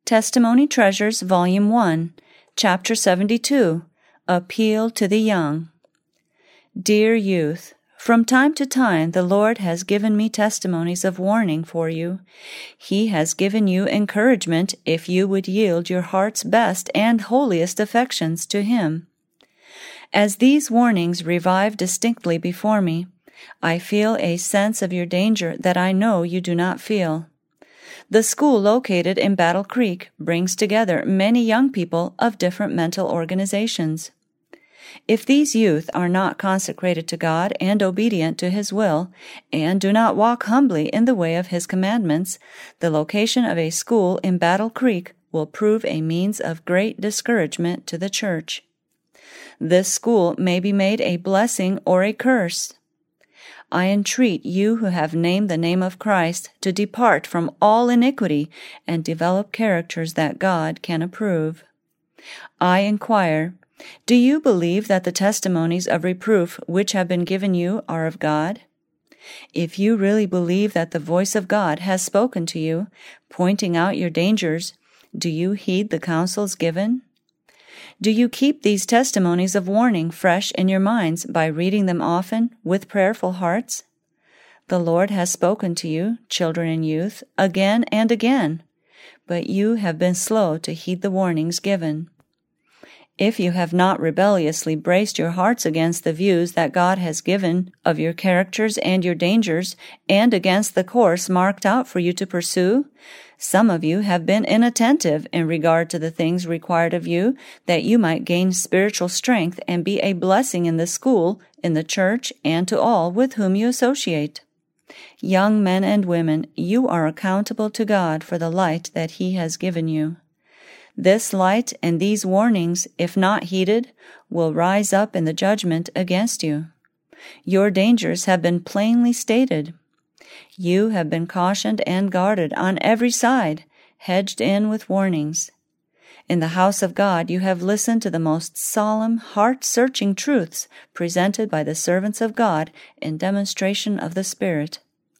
Testimony Treasures, Volume 1, Chapter 72, Appeal to the Young. Dear youth, from time to time the Lord has given me testimonies of warning for you. He has given you encouragement if you would yield your heart's best and holiest affections to Him. As these warnings revive distinctly before me, I feel a sense of your danger that I know you do not feel. The school located in Battle Creek brings together many young people of different mental organizations. If these youth are not consecrated to God and obedient to His will, and do not walk humbly in the way of His commandments, the location of a school in Battle Creek will prove a means of great discouragement to the church. This school may be made a blessing or a curse. I entreat you who have named the name of Christ to depart from all iniquity and develop characters that God can approve. I inquire, do you believe that the testimonies of reproof which have been given you are of God? If you really believe that the voice of God has spoken to you, pointing out your dangers, do you heed the counsels given? Do you keep these testimonies of warning fresh in your minds by reading them often with prayerful hearts? The Lord has spoken to you, children and youth, again and again, but you have been slow to heed the warnings given. If you have not rebelliously braced your hearts against the views that God has given of your characters and your dangers, and against the course marked out for you to pursue, some of you have been inattentive in regard to the things required of you, that you might gain spiritual strength and be a blessing in the school, in the church, and to all with whom you associate. Young men and women, you are accountable to God for the light that He has given you. This light and these warnings, if not heeded, will rise up in the judgment against you. Your dangers have been plainly stated. You have been cautioned and guarded on every side, hedged in with warnings. In the house of God you have listened to the most solemn, heart-searching truths presented by the servants of God in demonstration of the Spirit.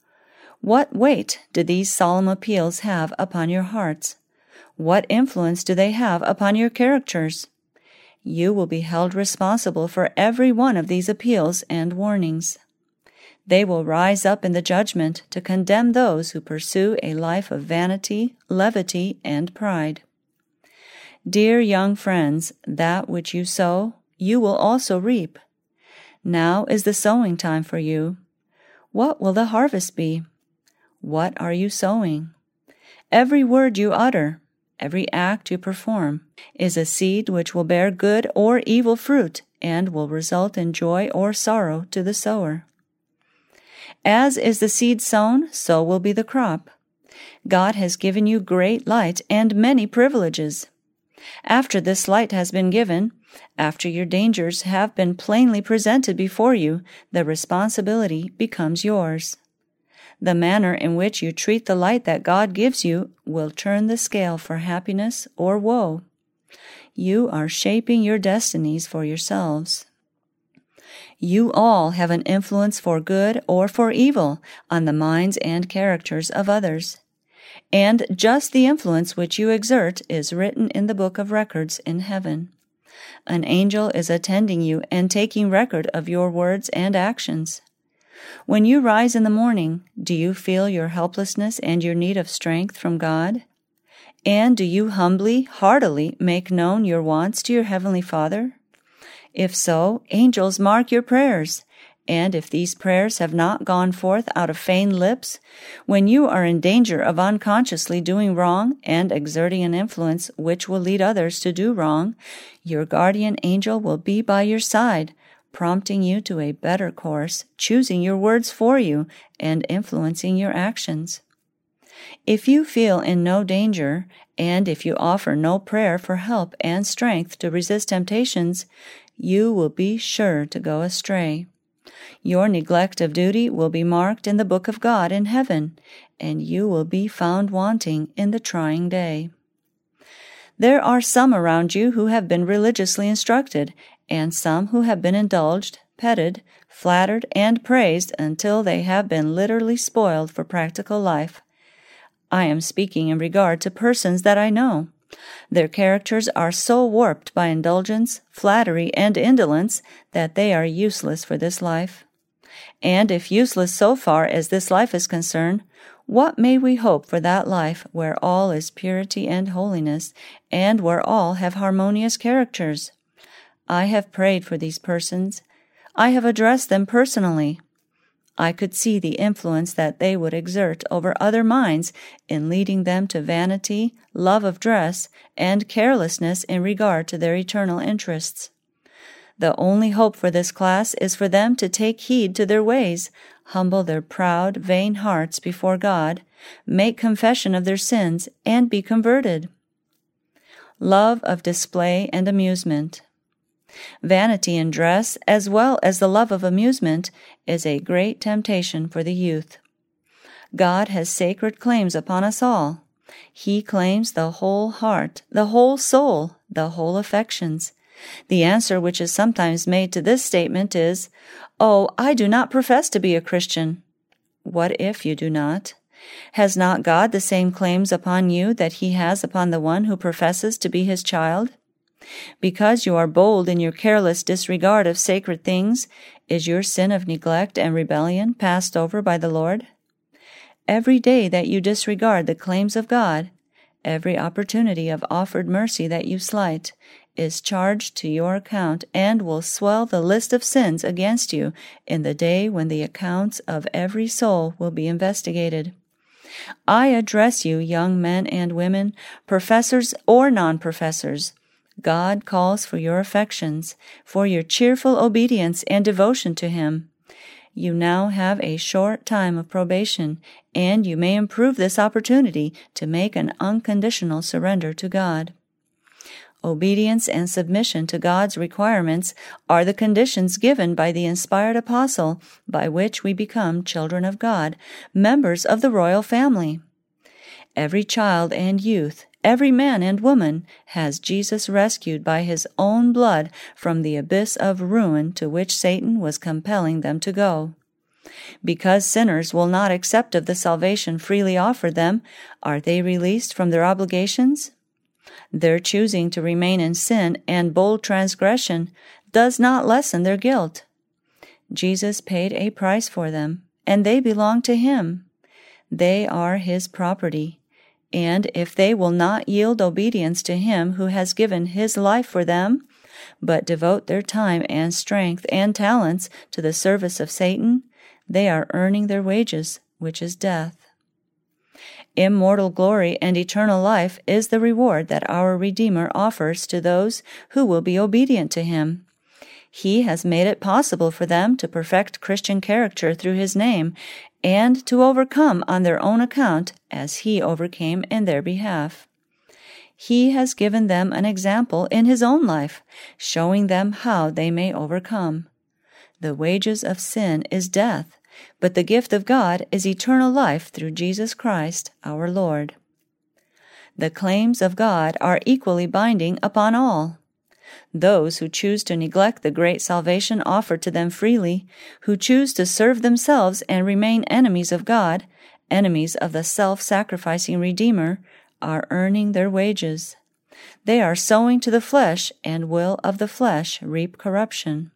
What weight do these solemn appeals have upon your hearts? What influence do they have upon your characters? You will be held responsible for every one of these appeals and warnings. They will rise up in the judgment to condemn those who pursue a life of vanity, levity, and pride. Dear young friends, that which you sow, you will also reap. Now is the sowing time for you. What will the harvest be? What are you sowing? Every word you utter, every act you perform, is a seed which will bear good or evil fruit and will result in joy or sorrow to the sower. As is the seed sown, so will be the crop. God has given you great light and many privileges. After this light has been given, after your dangers have been plainly presented before you, the responsibility becomes yours. The manner in which you treat the light that God gives you will turn the scale for happiness or woe. You are shaping your destinies for yourselves. You all have an influence for good or for evil on the minds and characters of others. And just the influence which you exert is written in the book of records in heaven. An angel is attending you and taking record of your words and actions. When you rise in the morning, do you feel your helplessness and your need of strength from God? And do you humbly, heartily make known your wants to your Heavenly Father? If so, angels mark your prayers, and if these prayers have not gone forth out of feigned lips, when you are in danger of unconsciously doing wrong and exerting an influence which will lead others to do wrong, your guardian angel will be by your side, prompting you to a better course, choosing your words for you, and influencing your actions. If you feel in no danger, and if you offer no prayer for help and strength to resist temptations, you will be sure to go astray. Your neglect of duty will be marked in the book of God in heaven, and you will be found wanting in the trying day. There are some around you who have been religiously instructed, and some who have been indulged, petted, flattered, and praised until they have been literally spoiled for practical life. I am speaking in regard to persons that I know. Their characters are so warped by indulgence, flattery, and indolence that they are useless for this life. And if useless so far as this life is concerned, what may we hope for that life where all is purity and holiness, and where all have harmonious characters? I have prayed for these persons. I have addressed them personally. I could see the influence that they would exert over other minds in leading them to vanity, love of dress, and carelessness in regard to their eternal interests. The only hope for this class is for them to take heed to their ways, humble their proud, vain hearts before God, make confession of their sins, and be converted. Love of display and amusement. Vanity in dress, as well as the love of amusement, is a great temptation for the youth. God has sacred claims upon us all. He claims the whole heart, the whole soul, the whole affections. The answer which is sometimes made to this statement is, "Oh, I do not profess to be a Christian." What if you do not? Has not God the same claims upon you that He has upon the one who professes to be His child? Because you are bold in your careless disregard of sacred things, is your sin of neglect and rebellion passed over by the Lord? Every day that you disregard the claims of God, every opportunity of offered mercy that you slight, is charged to your account and will swell the list of sins against you in the day when the accounts of every soul will be investigated. I address you, young men and women, professors or non-professors. God calls for your affections, for your cheerful obedience and devotion to Him. You now have a short time of probation, and you may improve this opportunity to make an unconditional surrender to God. Obedience and submission to God's requirements are the conditions given by the inspired apostle by which we become children of God, members of the royal family. Every child and youth, every man and woman has Jesus rescued by His own blood from the abyss of ruin to which Satan was compelling them to go. Because sinners will not accept of the salvation freely offered them, are they released from their obligations? Their choosing to remain in sin and bold transgression does not lessen their guilt. Jesus paid a price for them, and they belong to Him. They are His property, and if they will not yield obedience to Him who has given His life for them, but devote their time and strength and talents to the service of Satan, they are earning their wages, which is death. Immortal glory and eternal life is the reward that our Redeemer offers to those who will be obedient to Him. He has made it possible for them to perfect Christian character through His name and to overcome on their own account as He overcame in their behalf. He has given them an example in His own life, showing them how they may overcome. The wages of sin is death, but the gift of God is eternal life through Jesus Christ, our Lord. The claims of God are equally binding upon all. Those who choose to neglect the great salvation offered to them freely, who choose to serve themselves and remain enemies of God, enemies of the self-sacrificing Redeemer, are earning their wages. They are sowing to the flesh and will of the flesh reap corruption.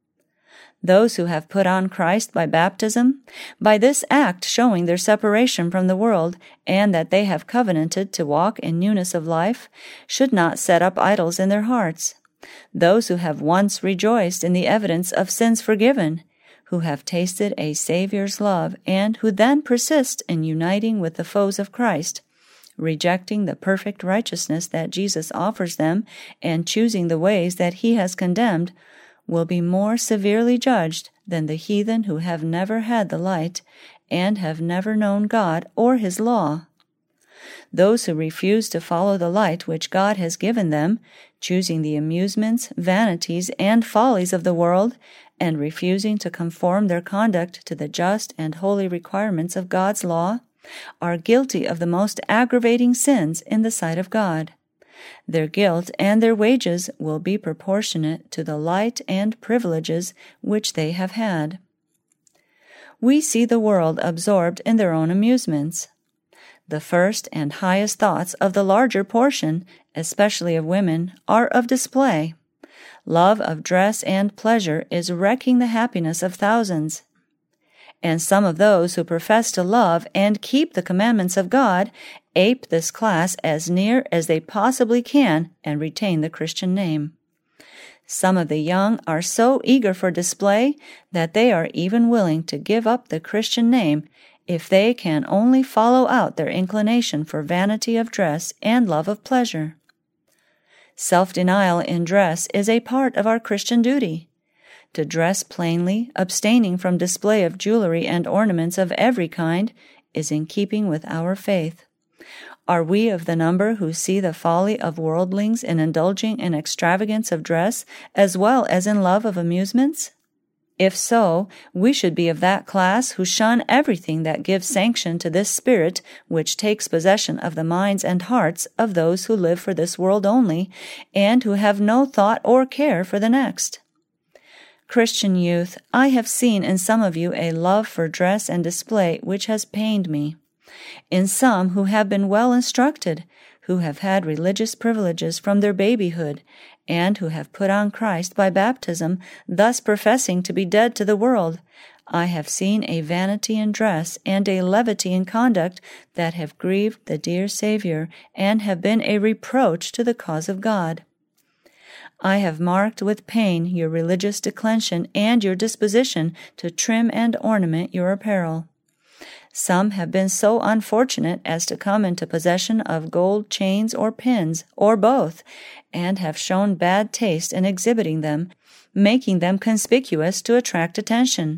Those who have put on Christ by baptism, by this act showing their separation from the world and that they have covenanted to walk in newness of life, should not set up idols in their hearts. Those who have once rejoiced in the evidence of sins forgiven, who have tasted a Savior's love, and who then persist in uniting with the foes of Christ, rejecting the perfect righteousness that Jesus offers them and choosing the ways that He has condemned, will be more severely judged than the heathen who have never had the light and have never known God or His law. Those who refuse to follow the light which God has given them, choosing the amusements, vanities, and follies of the world, and refusing to conform their conduct to the just and holy requirements of God's law, are guilty of the most aggravating sins in the sight of God. Their guilt and their wages will be proportionate to the light and privileges which they have had. We see the world absorbed in their own amusements. The first and highest thoughts of the larger portion, especially of women, are of display. Love of dress and pleasure is wrecking the happiness of thousands. And some of those who profess to love and keep the commandments of God ape this class as near as they possibly can and retain the Christian name. Some of the young are so eager for display that they are even willing to give up the Christian name if they can only follow out their inclination for vanity of dress and love of pleasure. Self-denial in dress is a part of our Christian duty. To dress plainly, abstaining from display of jewelry and ornaments of every kind, is in keeping with our faith. Are we of the number who see the folly of worldlings in indulging in extravagance of dress as well as in love of amusements? If so, we should be of that class who shun everything that gives sanction to this spirit which takes possession of the minds and hearts of those who live for this world only, and who have no thought or care for the next. Christian youth, I have seen in some of you a love for dress and display which has pained me. In some who have been well instructed, who have had religious privileges from their babyhood, and who have put on Christ by baptism, thus professing to be dead to the world, I have seen a vanity in dress and a levity in conduct that have grieved the dear Savior and have been a reproach to the cause of God. I have marked with pain your religious declension and your disposition to trim and ornament your apparel. Some have been so unfortunate as to come into possession of gold chains or pins, or both, and have shown bad taste in exhibiting them, making them conspicuous to attract attention.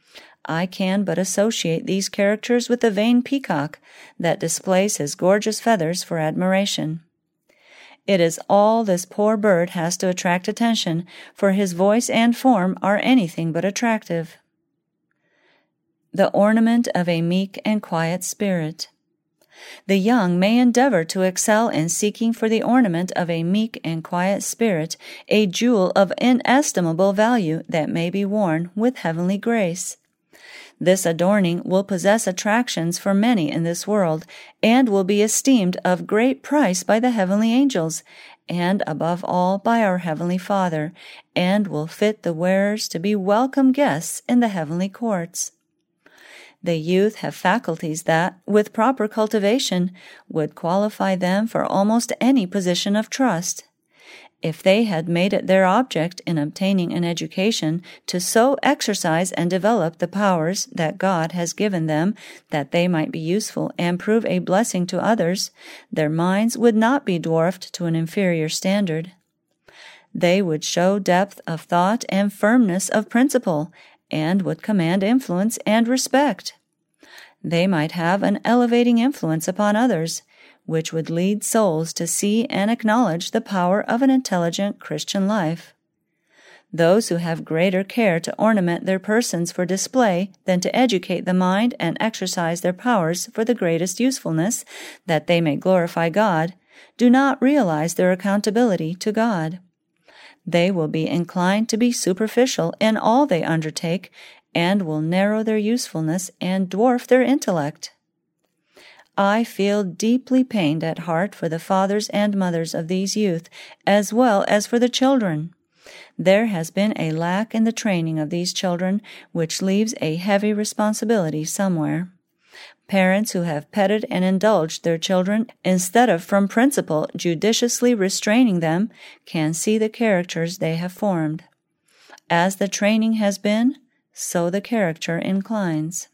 I can but associate these characters with the vain peacock that displays his gorgeous feathers for admiration. It is all this poor bird has to attract attention, for his voice and form are anything but attractive. The ornament of a meek and quiet spirit. The young may endeavor to excel in seeking for the ornament of a meek and quiet spirit, a jewel of inestimable value that may be worn with heavenly grace. This adorning will possess attractions for many in this world, and will be esteemed of great price by the heavenly angels, and above all by our Heavenly Father, and will fit the wearers to be welcome guests in the heavenly courts. The youth have faculties that, with proper cultivation, would qualify them for almost any position of trust. If they had made it their object in obtaining an education to so exercise and develop the powers that God has given them that they might be useful and prove a blessing to others, their minds would not be dwarfed to an inferior standard. They would show depth of thought and firmness of principle, and would command influence and respect. They might have an elevating influence upon others, which would lead souls to see and acknowledge the power of an intelligent Christian life. Those who have greater care to ornament their persons for display than to educate the mind and exercise their powers for the greatest usefulness, that they may glorify God, do not realize their accountability to God. They will be inclined to be superficial in all they undertake, and will narrow their usefulness and dwarf their intellect. I feel deeply pained at heart for the fathers and mothers of these youth, as well as for the children. There has been a lack in the training of these children, which leaves a heavy responsibility somewhere. Parents who have petted and indulged their children instead of from principle judiciously restraining them can see the characters they have formed. As the training has been, so the character inclines.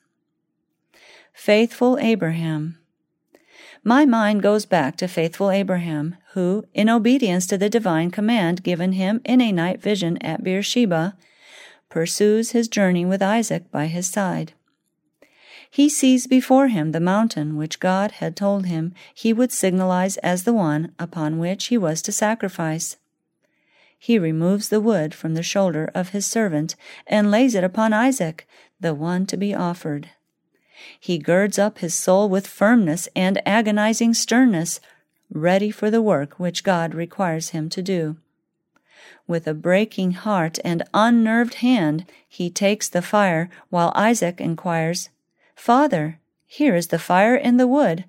Faithful Abraham. My mind goes back to faithful Abraham, who, in obedience to the divine command given him in a night vision at Beersheba, pursues his journey with Isaac by his side. He sees before him the mountain which God had told him he would signalize as the one upon which he was to sacrifice. He removes the wood from the shoulder of his servant and lays it upon Isaac, the one to be offered. He girds up his soul with firmness and agonizing sternness, ready for the work which God requires him to do. With a breaking heart and unnerved hand, he takes the fire, while Isaac inquires, "Father, here is the fire in the wood,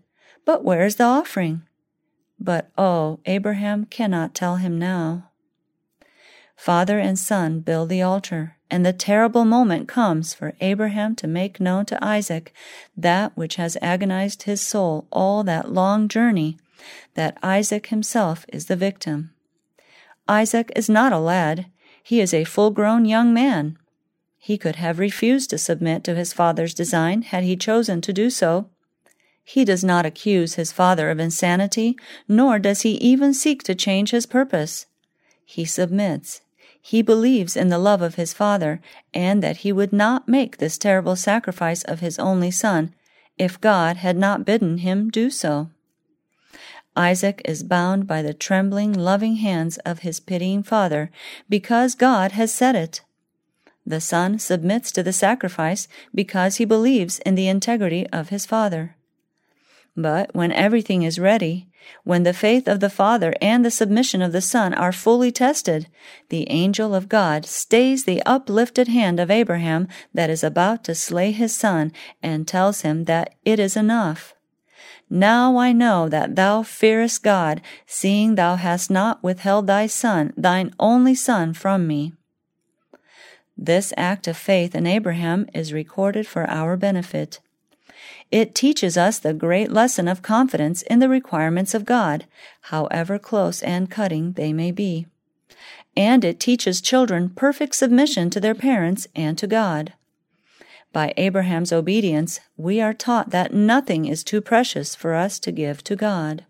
But where is the offering? But, oh, Abraham cannot tell him now. Father and son build the altar, and the terrible moment comes for Abraham to make known to Isaac that which has agonized his soul all that long journey, that Isaac himself is the victim. Isaac is not a lad. He is a full-grown young man. He could have refused to submit to his father's design had he chosen to do so. He does not accuse his father of insanity, nor does he even seek to change his purpose. He submits. He believes in the love of his father, and that he would not make this terrible sacrifice of his only son if God had not bidden him do so. Isaac is bound by the trembling, loving hands of his pitying father, because God has said it. The son submits to the sacrifice because he believes in the integrity of his father. But when everything is ready, when the faith of the father and the submission of the son are fully tested, the angel of God stays the uplifted hand of Abraham that is about to slay his son and tells him that it is enough. Now I know that thou fearest God, seeing thou hast not withheld thy son, thine only son, from me. This act of faith in Abraham is recorded for our benefit. It teaches us the great lesson of confidence in the requirements of God, however close and cutting they may be. And it teaches children perfect submission to their parents and to God. By Abraham's obedience, we are taught that nothing is too precious for us to give to God.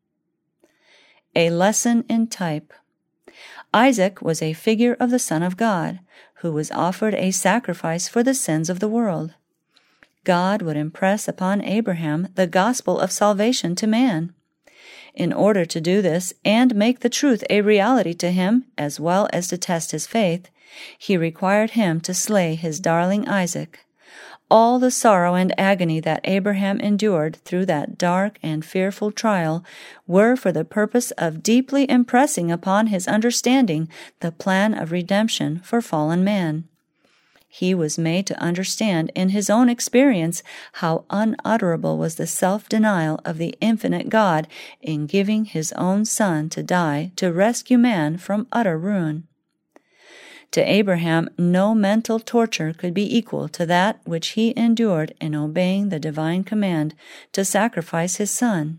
A lesson in type. Isaac was a figure of the Son of God, who was offered a sacrifice for the sins of the world. God would impress upon Abraham the gospel of salvation to man. In order to do this and make the truth a reality to him, as well as to test his faith, he required him to slay his darling Isaac. All the sorrow and agony that Abraham endured through that dark and fearful trial were for the purpose of deeply impressing upon his understanding the plan of redemption for fallen man. He was made to understand in his own experience how unutterable was the self-denial of the infinite God in giving his own Son to die to rescue man from utter ruin. To Abraham, no mental torture could be equal to that which he endured in obeying the divine command to sacrifice his son.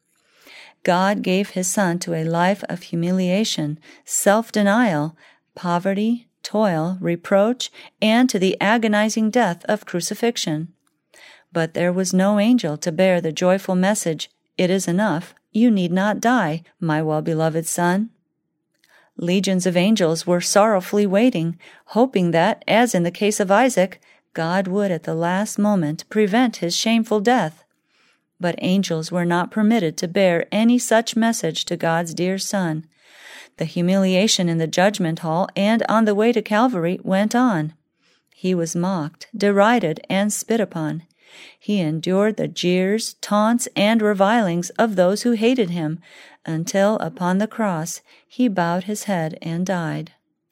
God gave his Son to a life of humiliation, self-denial, poverty, toil, reproach, and to the agonizing death of crucifixion. But there was no angel to bear the joyful message, "It is enough, you need not die, my well-beloved Son." Legions of angels were sorrowfully waiting, hoping that, as in the case of Isaac, God would at the last moment prevent his shameful death. But angels were not permitted to bear any such message to God's dear Son. The humiliation in the judgment hall and on the way to Calvary went on. He was mocked, derided, and spit upon. He endured the jeers, taunts, and revilings of those who hated him, until upon the cross he bowed his head and died.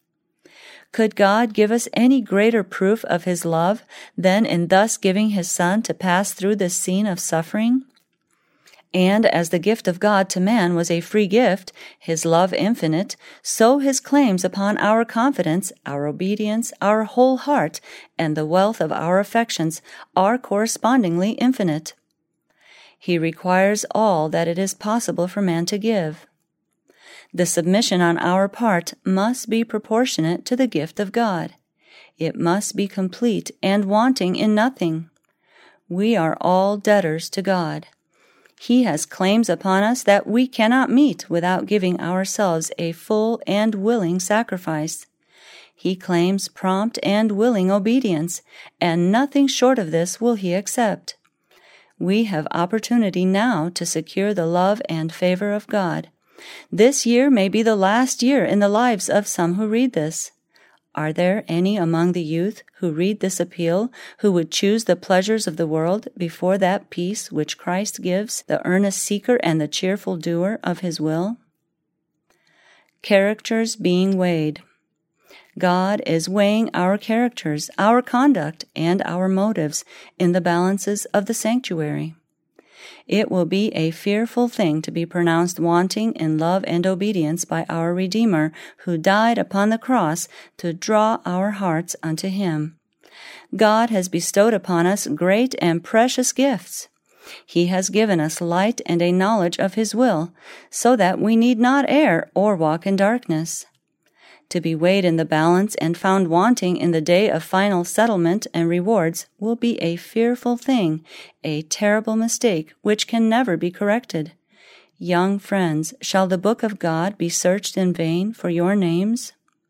Could God give us any greater proof of his love than in thus giving his Son to pass through this scene of suffering? And as the gift of God to man was a free gift, his love infinite, so his claims upon our confidence, our obedience, our whole heart, and the wealth of our affections are correspondingly infinite. He requires all that it is possible for man to give. The submission on our part must be proportionate to the gift of God. It must be complete and wanting in nothing. We are all debtors to God. He has claims upon us that we cannot meet without giving ourselves a full and willing sacrifice. He claims prompt and willing obedience, and nothing short of this will he accept. We have opportunity now to secure the love and favor of God. This year may be the last year in the lives of some who read this. Are there any among the youth who read this appeal who would choose the pleasures of the world before that peace which Christ gives, the earnest seeker and the cheerful doer of his will? Characters being weighed. God is weighing our characters, our conduct, and our motives in the balances of the sanctuary. It will be a fearful thing to be pronounced wanting in love and obedience by our Redeemer, who died upon the cross to draw our hearts unto Him. God has bestowed upon us great and precious gifts. He has given us light and a knowledge of His will, so that we need not err or walk in darkness. To be weighed in the balance and found wanting in the day of final settlement and rewards will be a fearful thing, a terrible mistake which can never be corrected. Young friends, shall the book of God be searched in vain for your names?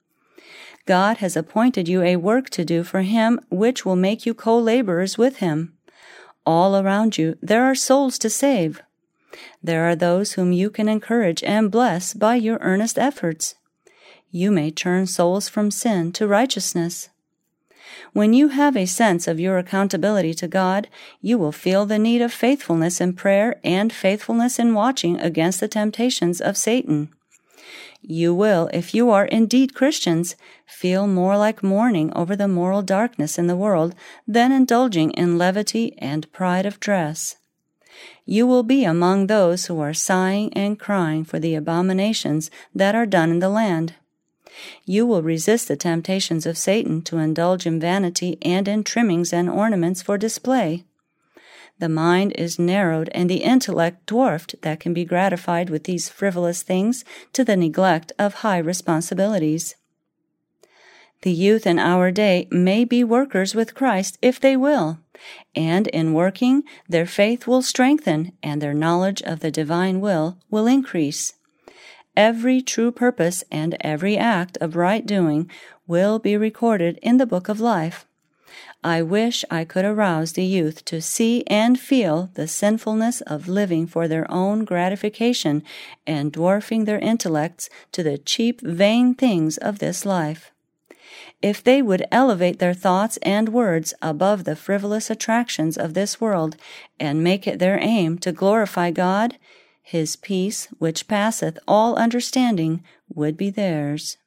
God has appointed you a work to do for Him which will make you co-laborers with Him. All around you there are souls to save. There are those whom you can encourage and bless by your earnest efforts. You may turn souls from sin to righteousness. When you have a sense of your accountability to God, you will feel the need of faithfulness in prayer and faithfulness in watching against the temptations of Satan. You will, if you are indeed Christians, feel more like mourning over the moral darkness in the world than indulging in levity and pride of dress. You will be among those who are sighing and crying for the abominations that are done in the land. You will resist the temptations of Satan to indulge in vanity and in trimmings and ornaments for display. The mind is narrowed and the intellect dwarfed that can be gratified with these frivolous things to the neglect of high responsibilities. The youth in our day may be workers with Christ if they will, and in working their faith will strengthen and their knowledge of the divine will increase. Every true purpose and every act of right doing will be recorded in the book of life. I wish I could arouse the youth to see and feel the sinfulness of living for their own gratification and dwarfing their intellects to the cheap, vain things of this life. If they would elevate their thoughts and words above the frivolous attractions of this world and make it their aim to glorify God, His peace, which passeth all understanding, would be theirs.